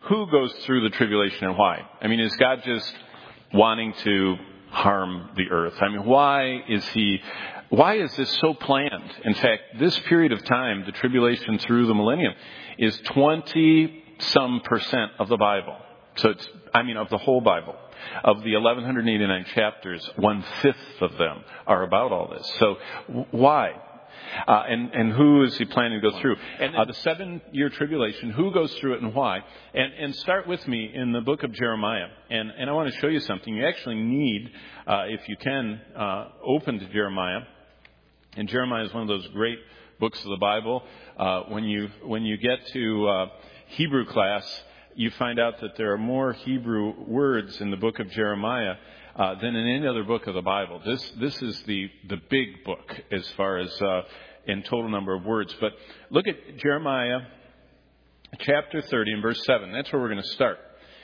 who goes through the tribulation and why? I mean, is God just wanting to harm the earth? I mean, why is this so planned? In fact, this period of time, the tribulation through the millennium, is 20-some% of the Bible. So of the whole Bible. Of the 1,189 chapters, 1/5 of them are about all this. So why? And who is he planning to go through? And the 7-year tribulation, who goes through it and why? And start with me in the book of Jeremiah. And I want to show you something. You actually need, if you can, open to Jeremiah. And Jeremiah is one of those great books of the Bible. When you get to Hebrew class, you find out that there are more Hebrew words in the book of Jeremiah than in any other book of the Bible. This is the big book as far as in total number of words. But look at Jeremiah chapter 30 and verse 7. That's where we're going to start.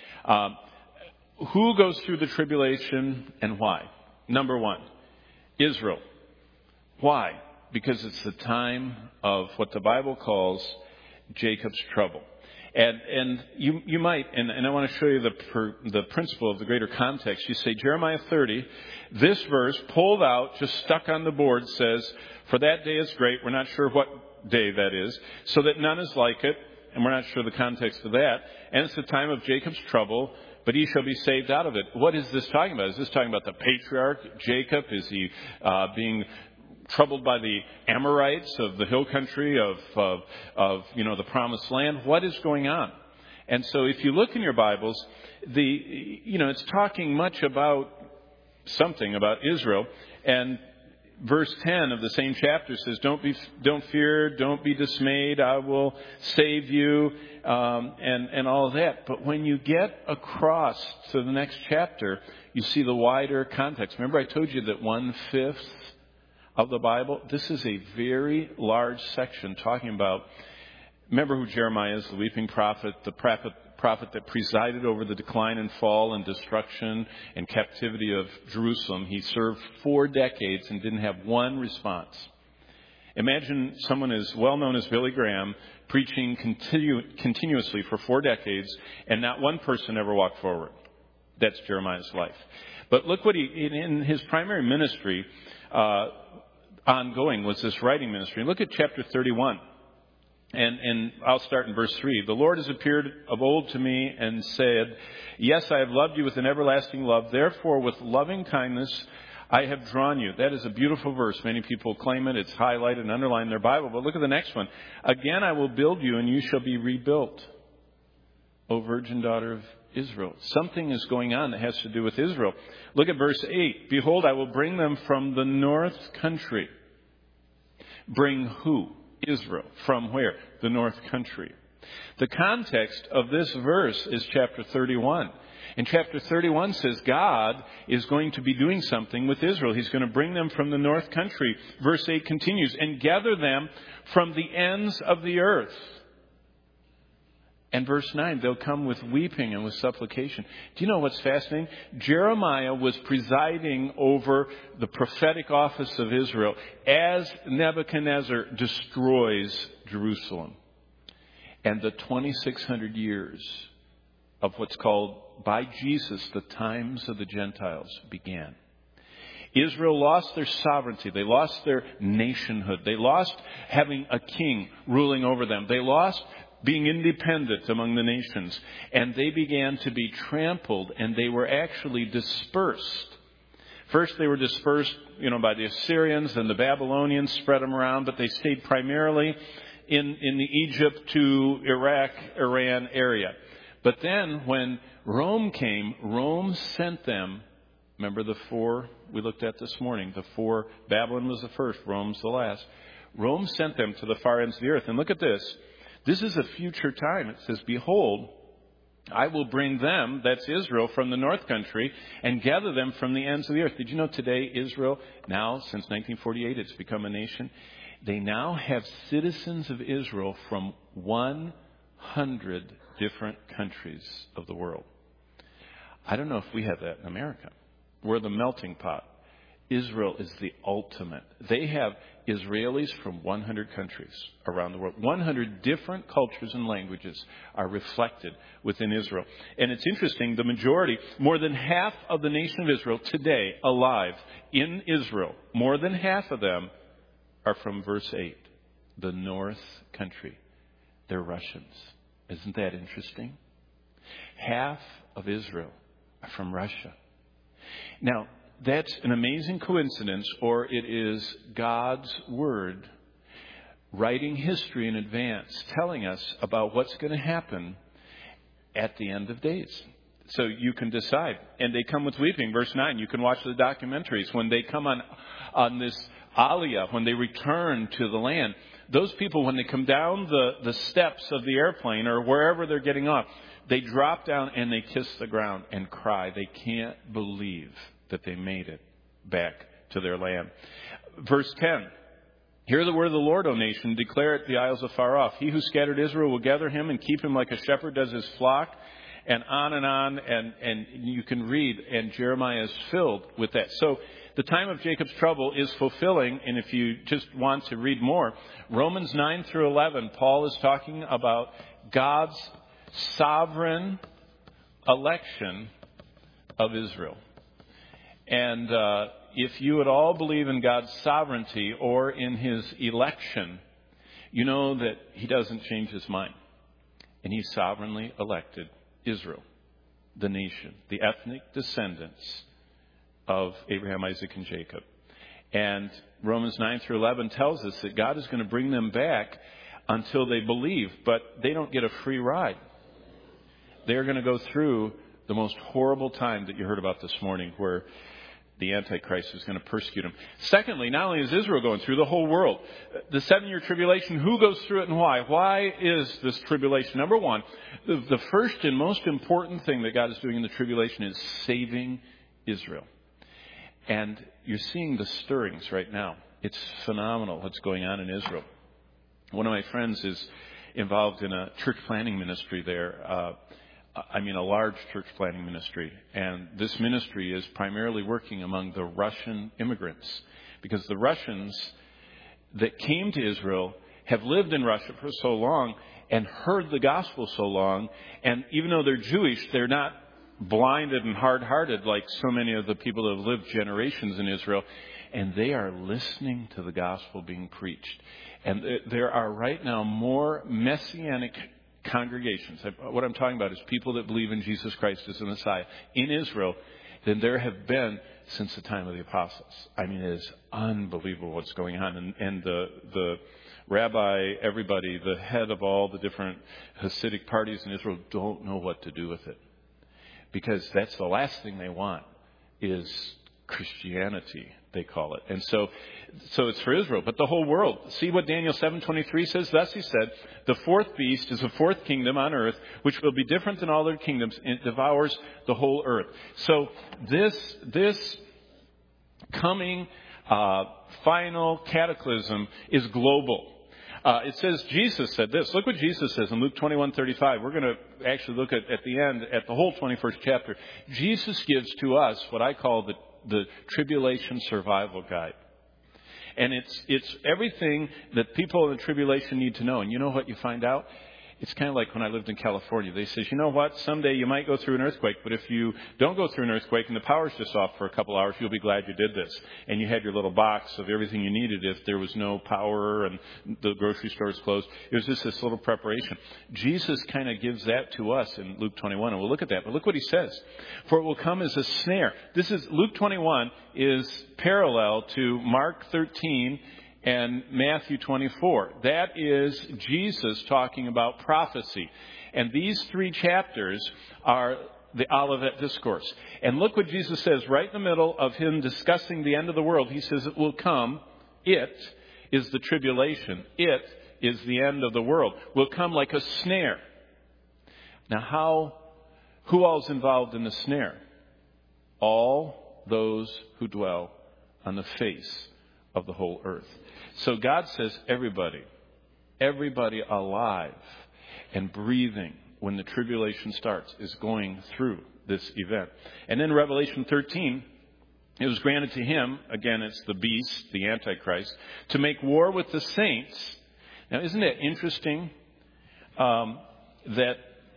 Who goes through the tribulation and why? Number one, Israel. Why? Because it's the time of what the Bible calls Jacob's trouble. And you might, and I want to show you the principle of the greater context. You say Jeremiah 30, this verse pulled out, just stuck on the board, says, "For that day is great." We're not sure what day that is. "So that none is like it," and we're not sure the context of that. "And it's the time of Jacob's trouble, but he shall be saved out of it." What is this talking about? Is this talking about the patriarch Jacob? Is he being troubled by the Amorites of the hill country of the promised land? What is going on? And so if you look in your Bibles, it's talking much about something about Israel. And verse 10 of the same chapter says, don't fear, don't be dismayed, I will save you, and all of that. But when you get across to the next chapter, you see the wider context. Remember I told you that 1/5 of the Bible, this is a very large section talking about, remember who Jeremiah is, the weeping prophet, the prophet that presided over the decline and fall and destruction and captivity of Jerusalem. He served 4 decades and didn't have one response. Imagine someone as well known as Billy Graham preaching continuously for 4 decades and not one person ever walked forward. That's Jeremiah's life. But look what in his primary ministry, ongoing was this writing ministry. Look at chapter 31. And I'll start in verse 3. "The Lord has appeared of old to me and said, yes, I have loved you with an everlasting love. Therefore, with loving kindness, I have drawn you." That is a beautiful verse. Many people claim it. It's highlighted and underlined in their Bible. But look at the next one. "Again, I will build you and you shall be rebuilt, O virgin daughter of Israel." Something is going on that has to do with Israel. Look at verse 8. "Behold, I will bring them from the north country." Bring who? Israel. From where? The north country. The context of this verse is chapter 31. And chapter 31 says God is going to be doing something with Israel. He's going to bring them from the north country. Verse 8 continues, "and gather them from the ends of the earth." And verse 9, "they'll come with weeping and with supplication." Do you know what's fascinating? Jeremiah was presiding over the prophetic office of Israel as Nebuchadnezzar destroys Jerusalem. And the 2,600 years of what's called by Jesus the times of the Gentiles began. Israel lost their sovereignty. They lost their nationhood. They lost having a king ruling over them. They lost being independent among the nations. And they began to be trampled, and they were actually dispersed. First, they were dispersed, by the Assyrians, and the Babylonians spread them around, but they stayed primarily in the Egypt to Iraq, Iran area. But then when Rome came, Rome sent them. Remember the 4 we looked at this morning? The 4, Babylon was the first, Rome's the last. Rome sent them to the far ends of the earth. And look at this. This is a future time. It says, "Behold, I will bring them," that's Israel, "from the north country and gather them from the ends of the earth." Did you know today Israel, now since 1948, it's become a nation. They now have citizens of Israel from 100 different countries of the world. I don't know if we have that in America. We're the melting pot. Israel is the ultimate. They have Israelis from 100 countries around the world. 100 different cultures and languages are reflected within Israel. And it's interesting, the majority, more than half of the nation of Israel today alive in Israel, more than half of them are from verse 8, the north country. They're Russians. Isn't that interesting? Half of Israel are from Russia. Now, that's an amazing coincidence, or it is God's Word writing history in advance, telling us about what's going to happen at the end of days. So you can decide. And they come with weeping. Verse 9, you can watch the documentaries. When they come on this Aliyah, when they return to the land, those people, when they come down the steps of the airplane or wherever they're getting off, they drop down and they kiss the ground and cry. They can't believe that they made it back to their land. Verse 10, hear the word of the Lord, O nation, declare it the isles afar off. He who scattered Israel will gather him and keep him like a shepherd does his flock. And on, and you can read, and Jeremiah is filled with that. So the time of Jacob's trouble is fulfilling, and if you just want to read more, Romans 9 through 11, Paul is talking about God's sovereign election of Israel. And if you at all believe in God's sovereignty or in his election, you know that he doesn't change his mind. And he sovereignly elected Israel, the nation, the ethnic descendants of Abraham, Isaac, and Jacob. And Romans 9 through 11 tells us that God is going to bring them back until they believe, but they don't get a free ride. They're going to go through the most horrible time that you heard about this morning, where the Antichrist is going to persecute them. Secondly, not only is Israel going through, the whole world. The 7-year tribulation, who goes through it and why? Why is this tribulation? Number one, the first and most important thing that God is doing in the tribulation is saving Israel. And you're seeing the stirrings right now. It's phenomenal what's going on in Israel. One of my friends is involved in a church planting ministry there. A large church planting ministry. And this ministry is primarily working among the Russian immigrants, because the Russians that came to Israel have lived in Russia for so long and heard the gospel so long. And even though they're Jewish, they're not blinded and hard-hearted like so many of the people that have lived generations in Israel. And they are listening to the gospel being preached. And there are right now more messianic congregations. What I'm talking about is people that believe in Jesus Christ as the Messiah in Israel than there have been since the time of the apostles. It is unbelievable what's going on. And the rabbi, everybody, the head of all the different Hasidic parties in Israel don't know what to do with it. Because that's the last thing they want is Christianity, they call it. And so it's for Israel, but the whole world. See what Daniel 7:23 says? Thus he said, the fourth beast is a fourth kingdom on earth, which will be different than all their kingdoms, and it devours the whole earth. So this coming final cataclysm is global. It says, Jesus said this. Look what Jesus says in Luke 21:35. We're going to actually look at the end, at the whole 21st chapter. Jesus gives to us what I call the tribulation survival guide. And it's everything that people in the tribulation need to know. And you know what you find out? It's kind of like when I lived in California. They said, you know what? Someday you might go through an earthquake, but if you don't go through an earthquake and the power's just off for a couple hours, you'll be glad you did this. And you had your little box of everything you needed if there was no power and the grocery store was closed. It was just this little preparation. Jesus kind of gives that to us in Luke 21, and we'll look at that. But look what he says. For it will come as a snare. Luke 21 is parallel to Mark 13 and Matthew 24. That is Jesus talking about prophecy. And these 3 chapters are the Olivet Discourse. And look what Jesus says right in the middle of him discussing the end of the world. He says it will come. It is the tribulation. It is the end of the world. Will come like a snare. Now who all is involved in the snare? All those who dwell on the face of the whole earth. So God says everybody alive and breathing when the tribulation starts is going through this event. And then Revelation 13 It was granted to him, again, it's the beast, the Antichrist, to make war with the saints. Now, isn't it interesting that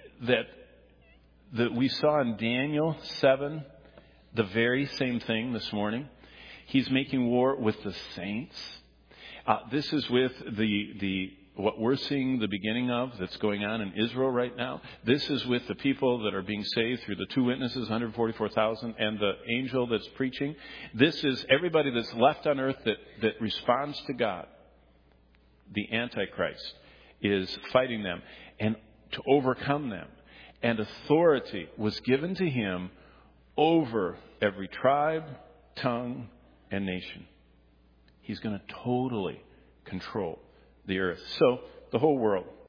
we saw in Daniel 7 the very same thing this morning? He's making war with the saints. This is with what we're seeing the beginning of that's going on in Israel right now. This is with the people that are being saved through the two witnesses, 144,000, and the angel that's preaching. This is everybody that's left on earth that responds to God. The Antichrist is fighting them and to overcome them. And authority was given to him over every tribe, tongue, and nation. He's going to totally control the earth. So the whole world